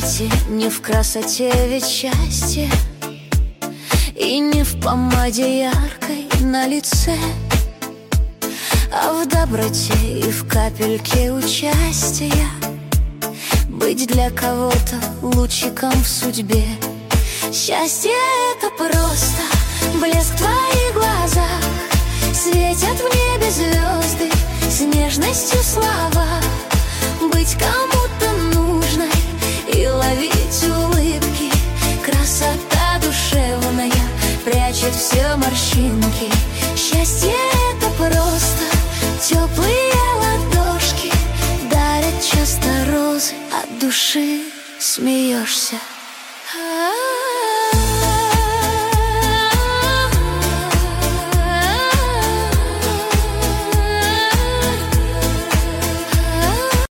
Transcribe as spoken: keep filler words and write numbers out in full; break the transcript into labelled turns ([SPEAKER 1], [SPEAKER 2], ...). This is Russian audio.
[SPEAKER 1] свете, не в красоте, ведь счастье, и не в помаде яркой на лице, а в доброте и в капельке участия. Быть для кого-то лучиком в судьбе. Счастье — это просто блеск в твоих глазах, светят в небе звезды с нежностью слова. Быть кому-то нужной и ловить улыбки, красота душевная прячет все морщинки. Счастье — это просто теплые ладошки, дарят часто розы, от души смеешься. А-а-а.